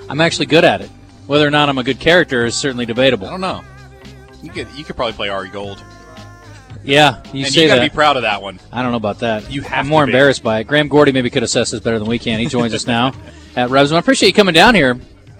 I'm actually good at it. Whether or not I'm a good character is certainly debatable. I don't know. You could probably play Ari Gold. Yeah, you got to be proud of that one. I don't know about that. You have I'm more to be. embarrassed by it. Graham Gordy maybe could assess this better than we can. He joins us now at Rebs. I appreciate you coming down here.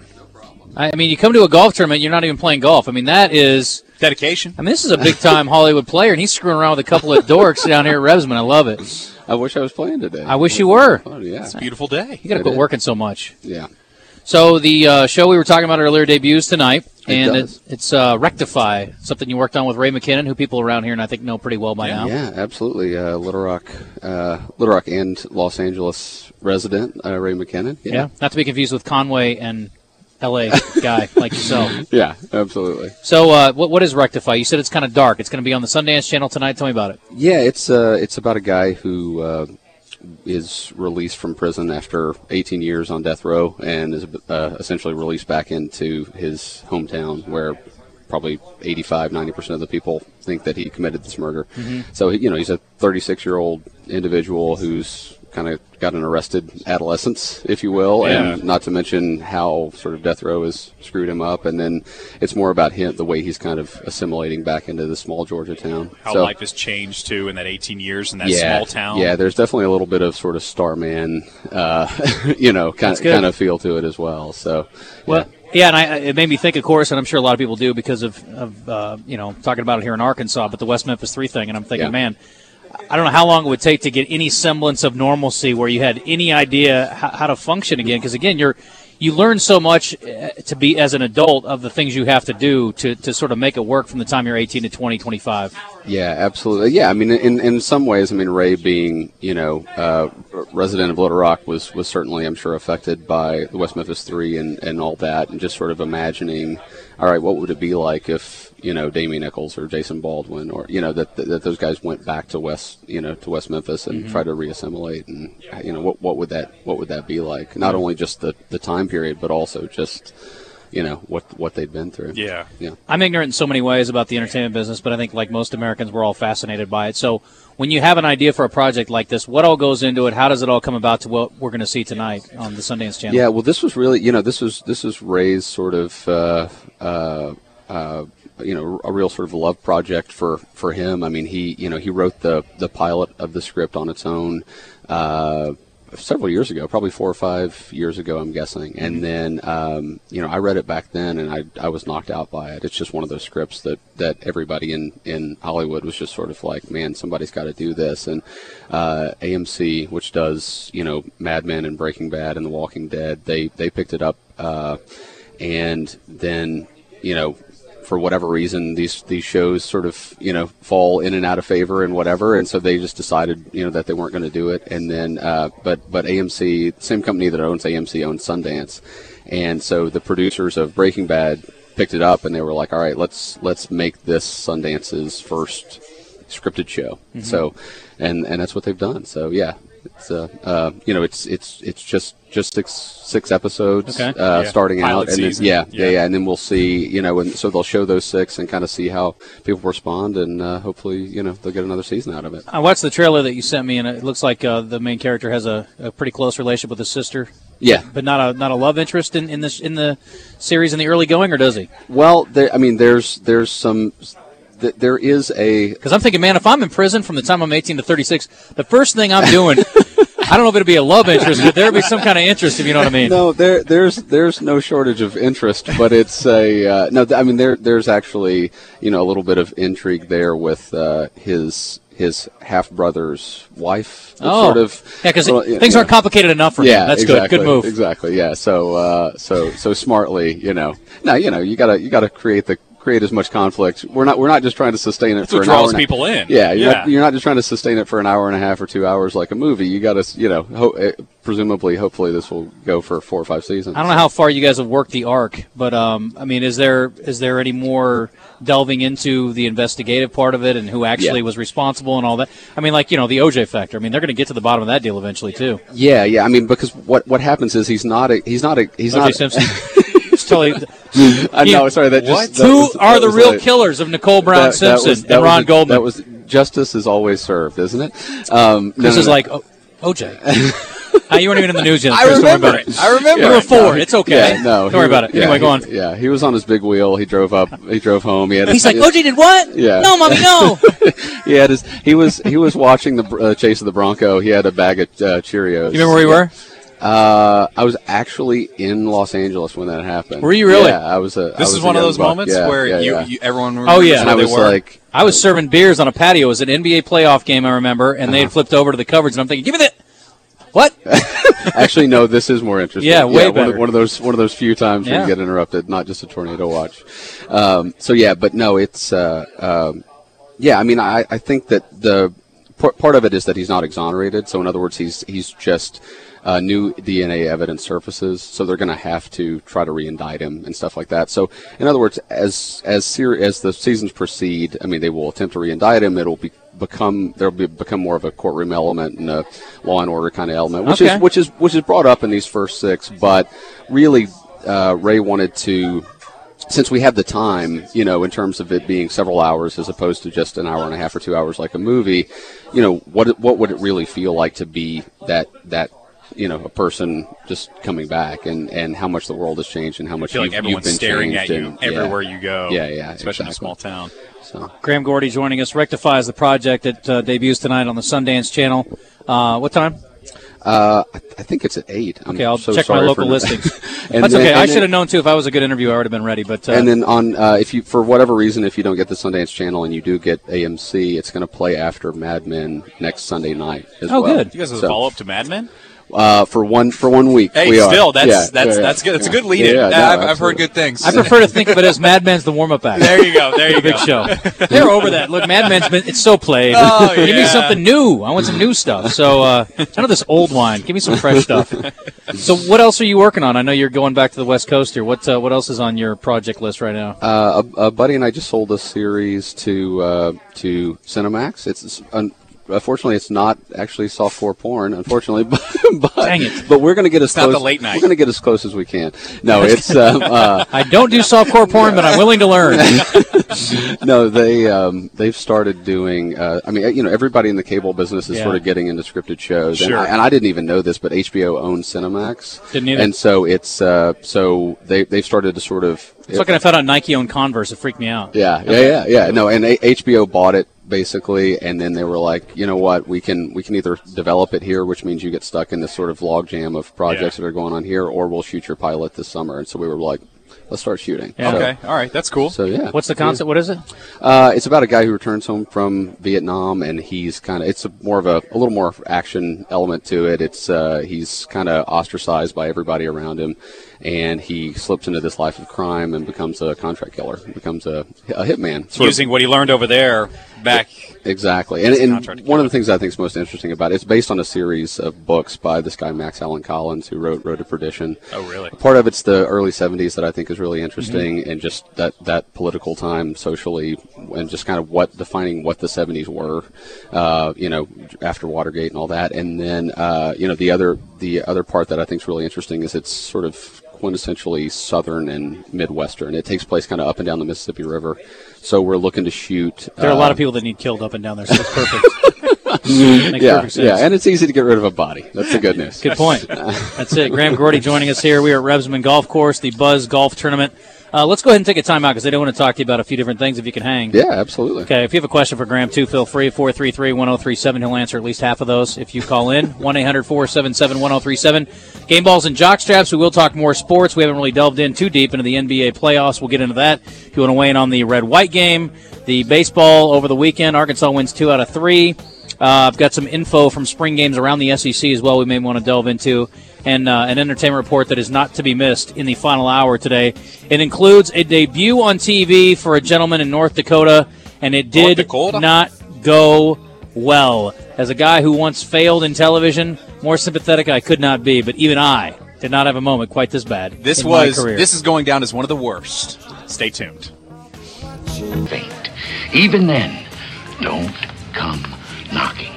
I mean, you come to a golf tournament, you're not even playing golf. I mean, that is dedication. I mean, this is a big-time Hollywood player, and he's screwing around with a couple of dorks down here at Rebsman. I love it. I wish I was playing today. I wish you were. Fun, yeah. It's a beautiful day. You got to quit working so much. Yeah. So the show we were talking about earlier debuts tonight, and it's Rectify, something you worked on with Ray McKinnon, who people around here and I think know pretty well by now. Yeah, absolutely. Little Rock and Los Angeles resident Ray McKinnon. Yeah, not to be confused with Conway and L.A. guy like yourself. Yeah, absolutely. So what is Rectify? You said it's kind of dark. It's going to be on the Sundance Channel tonight. Tell me about it. Yeah, it's about a guy who is released from prison after 18 years on death row and is essentially released back into his hometown where probably 85-90% of the people think that he committed this murder. Mm-hmm. So, he's a 36-year-old individual who's kind of got an arrested adolescence, if you will, and not to mention how sort of death row has screwed him up. And then it's more about him, the way he's kind of assimilating back into the small Georgia town. How life has changed, too, in that 18 years in that small town. Yeah, there's definitely a little bit of sort of Starman, kind of feel to it as well. So, yeah, and it made me think, of course, and I'm sure a lot of people do because of talking about it here in Arkansas, but the West Memphis 3 thing, and I'm thinking, man, I don't know how long it would take to get any semblance of normalcy where you had any idea how to function again. Because, again, you learn so much to be as an adult of the things you have to do to sort of make it work from the time you're 18 to 20, 25. Yeah, absolutely. Yeah, I mean, in some ways, I mean, Ray being, resident of Little Rock was certainly, I'm sure, affected by the West Memphis 3 and all that, and just sort of imagining, all right, what would it be like if, Damian Nichols or Jason Baldwin or, that those guys went back to West Memphis and tried to reassimilate, and, what would that be like? Not only just the time period, but also just, what they'd been through. Yeah. I'm ignorant in so many ways about the entertainment business, but I think like most Americans, we're all fascinated by it. So when you have an idea for a project like this, what all goes into it? How does it all come about to what we're going to see tonight on the Sundance Channel? Yeah, well, this was really, this was Ray's sort of, a real sort of love project for him. I mean, he wrote the pilot of the script on its own several years ago, probably 4 or 5 years ago, I'm guessing. And then, I read it back then, and I was knocked out by it. It's just one of those scripts that everybody in Hollywood was just sort of like, man, somebody's got to do this. And AMC, which does, Mad Men and Breaking Bad and The Walking Dead, they picked it up, and then, for whatever reason, these shows sort of, fall in and out of favor and whatever, and so they just decided, that they weren't going to do it. And then, but AMC, the same company that owns AMC, owns Sundance, and so the producers of Breaking Bad picked it up, and they were like, all right, let's make this Sundance's first scripted show. Mm-hmm. So, and that's what they've done. So yeah. It's just six episodes starting Pilot out, and season. And then we'll see, and so they'll show those 6 and kind of see how people respond, and hopefully, they'll get another season out of it. I watched the trailer that you sent me, and it looks like the main character has a pretty close relationship with his sister. Yeah, but not a love interest in the series in the early going, or does he? Well, there's some. There is a... Because I'm thinking, man, if I'm in prison from the time I'm 18 to 36, the first thing I'm doing, I don't know if it'll be a love interest, but there'll be some kind of interest, if you know what I mean. No, there's no shortage of interest, but it's a... there's actually, a little bit of intrigue there with his half-brother's wife. Oh, because things aren't complicated enough for him. That's exactly, good move. Exactly, yeah. So smartly, you gotta create as much conflict. We're not just trying to sustain it for an hour. That's what draws people in. Yeah, you're not just trying to sustain it for an hour and a half or 2 hours like a movie. You got to, hopefully this will go for 4 or 5 seasons. I don't know how far you guys have worked the arc, but is there any more delving into the investigative part of it and who actually was responsible and all that? I mean, the OJ factor. I mean, they're going to get to the bottom of that deal eventually too. Yeah. I mean, because what happens is he's not OJ Simpson. Totally. I know. Sorry. Who are the real killers of Nicole Brown Simpson and Ron Goldman? That was justice is always served, isn't it? This is like OJ. You weren't even in the news yet. I remember it. You were 4. It's okay. Yeah, no, don't worry about it. Anyway, go on. Yeah, he was on his big wheel. He drove home. He's like, OJ did what? Yeah. No, mommy, no. He was watching the chase of the Bronco. He had a bag of Cheerios. You remember where you were? I was actually in Los Angeles when that happened. Were you really? Yeah, I was. This is one of those moments where you everyone remembers and where I was like, I was serving beers on a patio. It was an NBA playoff game, I remember, and they had flipped over to the coverage, and I'm thinking, give me that. What? Actually, no. This is more interesting. Yeah, way better. One of those few times when you get interrupted, not just a tornado watch. But no, it's. I mean, I think that the part of it is that he's not exonerated. So in other words, he's just. New DNA evidence surfaces, so they're going to have to try to re-indict him and stuff like that. So, in other words, as the seasons proceed, I mean, they will attempt to re-indict him. It'll become more of a courtroom element and a law and order kind of element, which is brought up in these first 6. But really, Ray wanted to. Since we have the time, in terms of it being several hours as opposed to just an hour and a half or 2 hours like a movie, what would it really feel like to be that a person just coming back and how much the world has changed and how much you've been staring at you everywhere you go. Yeah, especially in a small town. So Graham Gordy joining us. Rectify is the project that debuts tonight on the Sundance Channel. What time? I think it's at 8. Okay, I'll check my local listings. That's okay. I should have known too. If I was a good interviewer, I would have been ready. But and then on if you for whatever reason if you don't get the Sundance Channel and you do get AMC, it's going to play after Mad Men next Sunday night as well. Good. You guys have a follow up to Mad Men? For 1 week. Hey, still, that's good. It's a good lead-in. I've heard good things. I prefer to think of it as Mad Men's the warm-up act. There you go. Big show. They're over that. Look, Mad Men's it's so played. Give me something new. I want some new stuff. So none of this old wine. Give me some fresh stuff. So what else are you working on? I know you're going back to the West Coast here. What else is on your project list right now? A buddy and I just sold a series to Cinemax. Unfortunately, it's not actually softcore porn. Unfortunately, Dang it. But we're going to get as close. Not the late night. We're going to get as close as we can. No, it's. I don't do softcore porn, but I'm willing to learn. No, they've started doing. Everybody in the cable business is sort of getting into scripted shows, sure. and I didn't even know this, but HBO owns Cinemax. Didn't either. And so it's they've started to sort of. It's like when I found out Nike owned Converse. It freaked me out. Yeah. No, and HBO bought it. Basically, and then they were like, you know what, we can either develop it here, which means you get stuck in this sort of logjam of projects that are going on here, or we'll shoot your pilot this summer. And so we were like, let's start shooting. Yeah. Okay, all right, that's cool. So yeah, what's the concept? What is it? It's about a guy who returns home from Vietnam, and he's it's a little more action element to it. It's he's kind of ostracized by everybody around him, and he slips into this life of crime and becomes a contract killer, becomes a hitman. Using what he learned over there back. Exactly. And one of the things I think is most interesting about it, it's based on a series of books by this guy, Max Allan Collins, who wrote Road to Perdition. Oh, really? Part of it's the early 70s that I think is really interesting, and just that political time socially, and just kind of defining what the 70s were, after Watergate and all that. And then, the other part that I think is really interesting is it's sort of quintessentially Southern and Midwestern. It takes place kind of up and down the Mississippi River. So we're looking to shoot. There are a lot of people that need killed up and down there, so it's perfect. Makes perfect sense. Yeah, and it's easy to get rid of a body. That's the good news. Good point. That's it. Graham Gordy joining us here. We are at Rebsamen Golf Course, the Buzz Golf Tournament. Let's go ahead and take a time out because I do want to talk to you about a few different things if you can hang. Yeah, absolutely. Okay, if you have a question for Graham, too, feel free. 433-1037. He'll answer at least half of those if you call in. 1-800-477-1037. Game balls and jock straps. We will talk more sports. We haven't really delved in too deep into the NBA playoffs. We'll get into that. If you want to weigh in on the red-white game, the baseball over the weekend, Arkansas wins 2 out of 3. I've got some info from spring games around the SEC as well we may want to delve into. And an entertainment report that is not to be missed in the final hour today. It includes a debut on TV for a gentleman in North Dakota, and it did not go well. As a guy who once failed in television, more sympathetic I could not be, but even I did not have a moment quite this bad in my career. This is going down as one of the worst. Stay tuned. Faint. Even then, don't come knocking.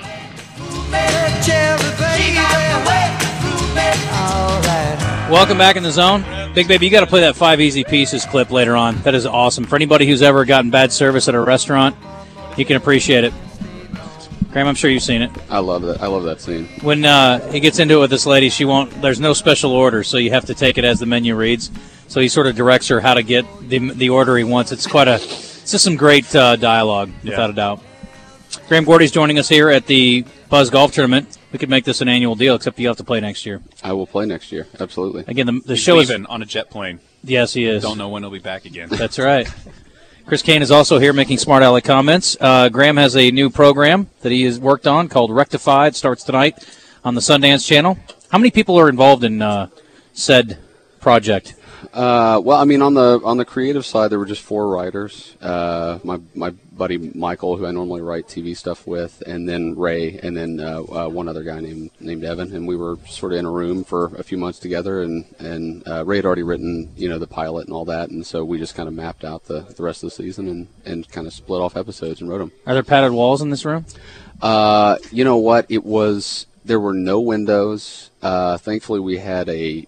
Welcome back in the zone. Big Baby, you got to play that 5 Easy Pieces clip later on. That is awesome. For anybody who's ever gotten bad service at a restaurant, you can appreciate it. Graham, I'm sure you've seen it. I love that. I love that scene. When he gets into it with this lady, there's no special order, so you have to take it as the menu reads. So he sort of directs her how to get the order he wants. It's just some great dialogue, without a doubt. Graham Gordy's joining us here at the Buzz Golf Tournament. We could make this an annual deal, except you have to play next year. I will play next year, absolutely. Again, the He's show is leaving on a jet plane. Yes, he is. Don't know when he'll be back again. That's right. Chris Kane is also here making smart aleck comments. Graham has a new program that he has worked on called Rectified. Starts tonight on the Sundance Channel. How many people are involved in said project? Well, I mean, on the creative side, there were just 4 writers. My buddy Michael, who I normally write TV stuff with, and then Ray, and then one other guy named Evan. And we were sort of in a room for a few months together. And Ray had already written, the pilot and all that, and so we just kind of mapped out the rest of the season and kind of split off episodes and wrote them. Are there padded walls in this room? You know what? There were no windows. Thankfully, we had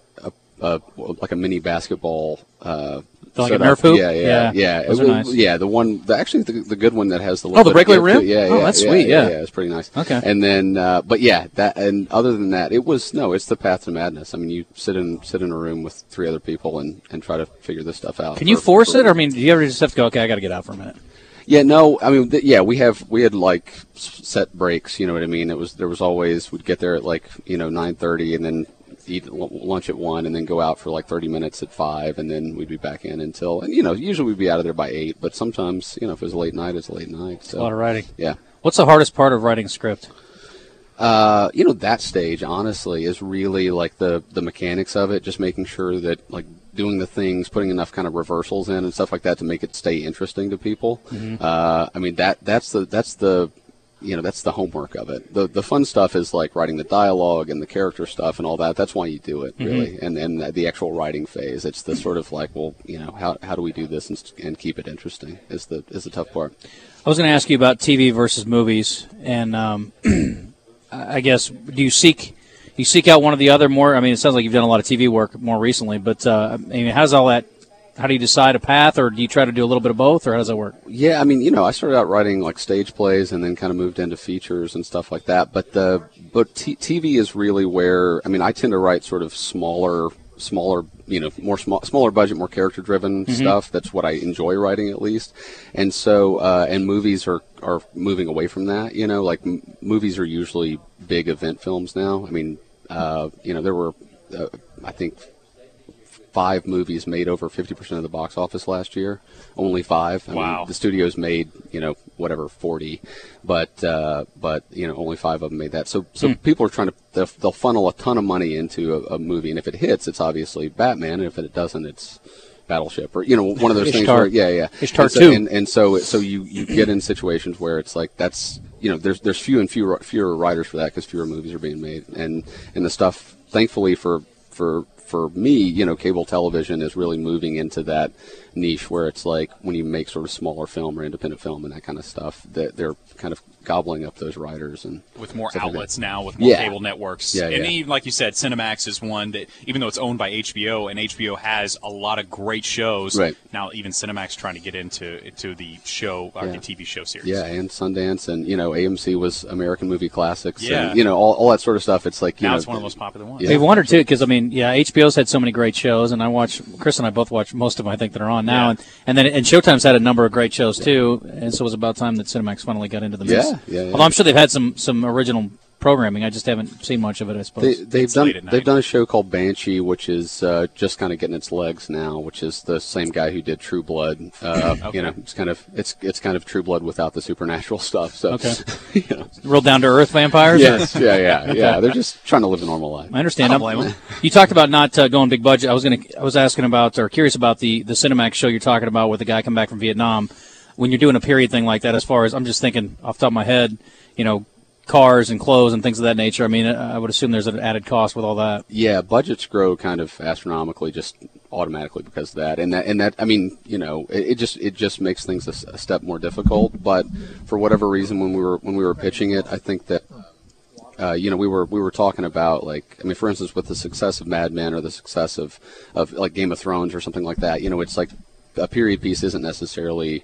like a mini basketball. Like a Nerf hoop? Yeah. Those are nice. Yeah, the good one that has the the breakaway rim. Yeah, that's sweet. Yeah, it's pretty nice. Okay. And then, but yeah, and other than that, it's the path to madness. I mean, you sit in a room with 3 other people and try to figure this stuff out. Can you force it? Or, I mean, do you ever just have to go? Okay, I got to get out for a minute. Yeah, no, I mean, we had like set breaks. You know what I mean? There was always, we'd get there at 9:30 and then eat lunch at 1 and then go out for like 30 minutes at 5 and then we'd be back in until, and usually we'd be out of there by 8, but sometimes, if it was a late night, it's a late night. So, a lot of writing. Yeah. What's the hardest part of writing a script? That stage, honestly, is really like the mechanics of it, just making sure that like doing the things, putting enough kind of reversals in and stuff like that to make it stay interesting to people. Mm-hmm. I mean, that's the homework of it. The fun stuff is like writing the dialogue and the character stuff and all that. That's why you do it, really. Mm-hmm. And the actual writing phase, it's the sort of like, well, how do we do this and keep it interesting is the tough part. I was going to ask you about TV versus movies, and I guess do you seek out one or the other more? I mean, it sounds like you've done a lot of TV work more recently, but I mean, how's all that? How do you decide a path, or do you try to do a little bit of both, or how does that work? Yeah, I mean, I started out writing like stage plays and then kind of moved into features and stuff like that. But TV is really where, I mean, I tend to write sort of smaller, smaller budget, more character driven stuff. That's what I enjoy writing, at least. And so, and movies are moving away from that. Like movies are usually big event films now. I mean, there were, I think, 5 movies made over 50% of the box office last year. Only 5. Wow. I mean, the studios made, 40, but only 5 of them made that. So people are trying to, they'll funnel a ton of money into a movie, and if it hits, it's obviously Batman, and if it doesn't, it's Battleship, or one of those things where, Ishtar 2. And so you get in situations where it's like that's there's fewer writers for that because fewer movies are being made, and the stuff, thankfully for me, cable television is really moving into that niche where it's like when you make sort of smaller film or independent film and that kind of stuff, that they're kind of gobbling up those writers and with more outlets now, with more cable networks. Yeah, and even like you said, Cinemax is one that, even though it's owned by HBO, and HBO has a lot of great shows. Right. Now even Cinemax trying to get into the show, the TV show series. Yeah, and Sundance, and AMC was American Movie Classics. Yeah. And, all that sort of stuff. It's like now it's one of the most popular ones. Yeah. We've wondered too, because I mean, HBO's had so many great shows, and Chris and I both watch most of them, I think, that are on now, and Showtime's had a number of great shows too, and so it was about time that Cinemax finally got into the mix. Yeah. Although I'm sure they've had some original programming, I just haven't seen much of it, I suppose. They've done a show called Banshee, which is just kind of getting its legs now, which is the same guy who did True Blood. Okay. It's kind of True Blood without the supernatural stuff. So, okay. Real down to earth vampires. Yes, yeah. They're just trying to live a normal life. I understand. I don't blame them. You talked about not going big budget. I was asking about, or curious about the Cinemax show you're talking about with the guy coming back from Vietnam. When you're doing a period thing like that, as far as I'm just thinking off the top of my head, cars and clothes and things of that nature. I mean, I would assume there's an added cost with all that. Yeah, budgets grow kind of astronomically just automatically because of that. And that I mean, it just makes things a step more difficult. But for whatever reason, when we were pitching it, I think that we were talking about, like, I mean, for instance, with the success of Mad Men or the success of like Game of Thrones or something like that, it's like a period piece isn't necessarily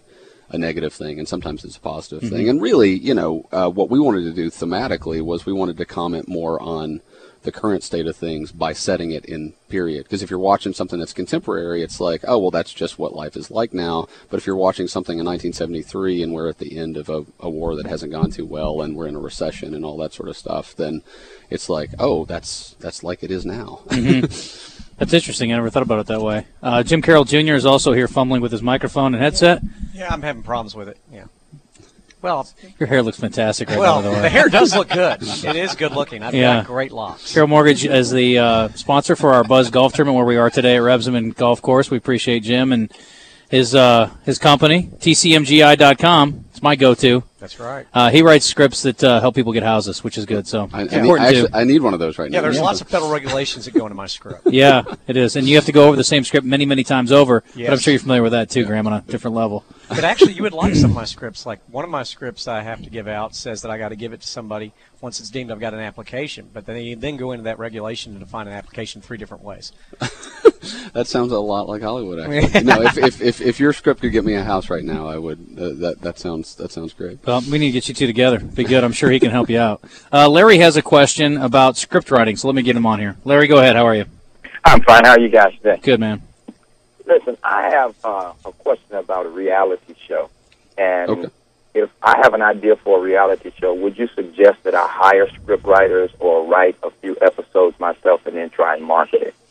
a negative thing, and sometimes it's a positive thing. And really, what we wanted to do thematically was we wanted to comment more on the current state of things by setting it in period. Because if you're watching something that's contemporary, it's like, oh, well, that's just what life is like now. But if you're watching something in 1973 and we're at the end of a war that hasn't gone too well and we're in a recession and all that sort of stuff, then it's like, oh, that's like it is now. That's interesting. I never thought about it that way. Jim Carroll Jr. is also here fumbling with his microphone and headset. Yeah, I'm having problems with it. Yeah. Well, your hair looks fantastic right now, by the way. The hair does look good. It is good looking. I've got great locks. Carroll Mortgage is the sponsor for our Buzz Golf Tournament where we are today at Rebsamen Golf Course. We appreciate Jim and his company, tcmgi.com. It's my go-to. That's right. He writes scripts that help people get houses, which is good. So I need one of those right now. Yeah, there's lots of federal regulations that go into my script. Yeah, it is. And you have to go over the same script many, many times over. Yes. But I'm sure you're familiar with that too, Graham, on a different level. But actually, you would like some of my scripts. Like one of my scripts I have to give out says that I got to give it to somebody once it's deemed I've got an application. But then go into that regulation to define an application 3 different ways. That sounds a lot like Hollywood, actually. No, if your script could get me a house right now, I would. That sounds great. Well, we need to get you two together. Be good. I'm sure he can help you out. Larry has a question about script writing, so let me get him on here. Larry, go ahead. How are you? I'm fine. How are you guys today? Good, man. Listen, I have a question about a reality show. And okay. If I have an idea for a reality show, would you suggest that I hire script writers or write a few episodes myself and then try and market it?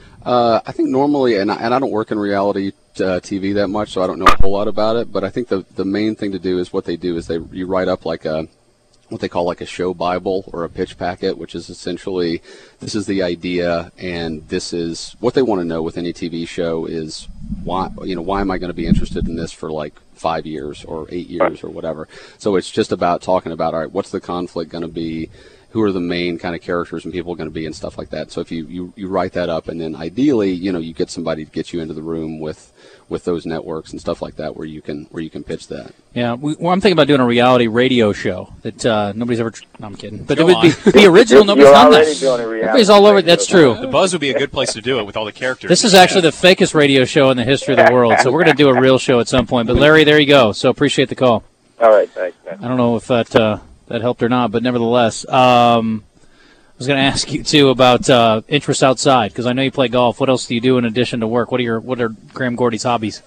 I think normally, and I don't work in reality TV that much, so I don't know a whole lot about it, but I think the main thing to do is what they do is you write up like what they call like a show Bible or a pitch packet, which is essentially this is the idea and this is what they want to know with any TV show is why am I going to be interested in this for like 5 years or 8 years or whatever. So it's just about talking about, all right, what's the conflict going to be? Who are the main kind of characters and people going to be and stuff like that. So if you write that up and then ideally, you get somebody to get you into the room with those networks and stuff like that where you can pitch that. Yeah, I'm thinking about doing a reality radio show that nobody's ever. No, I'm kidding, but it would be original. Nobody's done that. Everybody's all over. That's true. The Buzz would be a good place to do it with all the characters. This is actually the fakest radio show in the history of the world. So we're going to do a real show at some point. But Larry, there you go. So appreciate the call. All right, thanks, man. I don't know if that helped or not, but nevertheless, I was going to ask you too about interests outside because I know you play golf. What else do you do in addition to work? What are Graham Gordy's hobbies?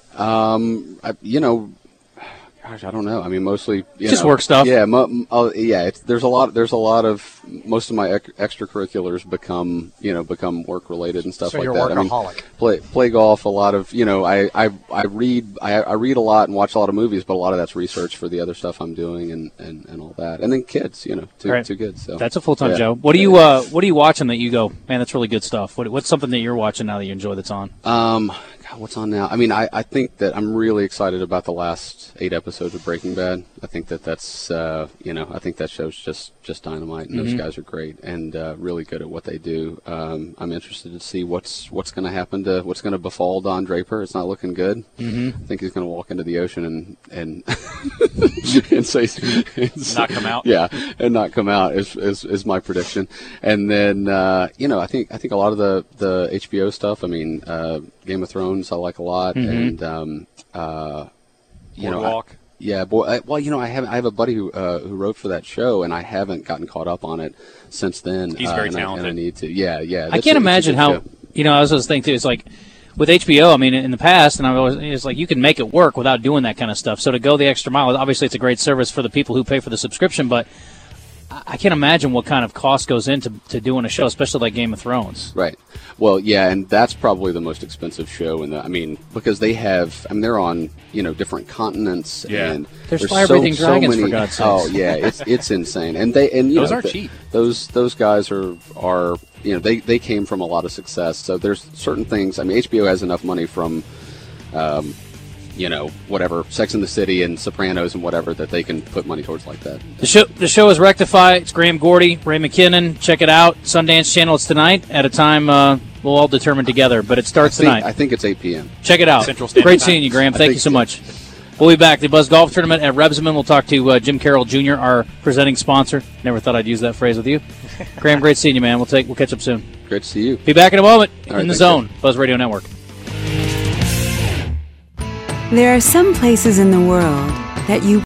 Gosh, I don't know. I mean, mostly just work stuff. Yeah, there's a lot of most of my extracurriculars become work related and stuff so like you're that. Workaholic. I mean, play golf. A lot of I read a lot and watch a lot of movies, but a lot of that's research for the other stuff I'm doing and all that. And then kids, two kids. So that's a full-time job. What are you watching that you go, man, that's really good stuff? What's something that you're watching now that you enjoy that's on? God, what's on now? I mean, I think that I'm really excited about the last 8 episodes of Breaking Bad. I think that's I think that show's just dynamite, and those guys are great and really good at what they do. I'm interested to see what's going to happen what's going to befall Don Draper. It's not looking good. I think he's going to walk into the ocean and and say not come out. Yeah, and not come out is my prediction. And then I think a lot of the HBO stuff. I mean, Game of Thrones I like a lot, and Boardwalk. I have a buddy who wrote for that show, and I haven't gotten caught up on it since then. He's very talented. And I need to. Yeah. I can't imagine how. I was just thinking too. It's like with HBO. I mean, in the past, and it's like you can make it work without doing that kind of stuff. So to go the extra mile, obviously, it's a great service for the people who pay for the subscription, but I can't imagine what kind of cost goes into doing a show, especially like Game of Thrones. Right. Well, yeah, and that's probably the most expensive show because they're on different continents and there's fire-breathing dragons, for God's sakes. Oh yeah, it's insane. And those aren't cheap. Those guys are they came from a lot of success. So there's certain things. I mean, HBO has enough money from whatever, Sex and the City and Sopranos and whatever that they can put money towards like that. The show is Rectify. It's Graham Gordy, Ray McKinnon. Check it out. Sundance Channel. It's tonight at a time we'll all determine together, but it starts tonight. I think it's 8 p.m. Check it out. Central Standard Great Time. seeing you, Graham. Thank you so much. We'll be back. The Buzz Golf Tournament at Rebsamen. We'll talk to Jim Carroll Jr., our presenting sponsor. Never thought I'd use that phrase with you. Graham, great seeing you, man. We'll catch up soon. Great to see you. Be back in a moment all right, in the zone. Buzz Radio Network. There are some places in the world that you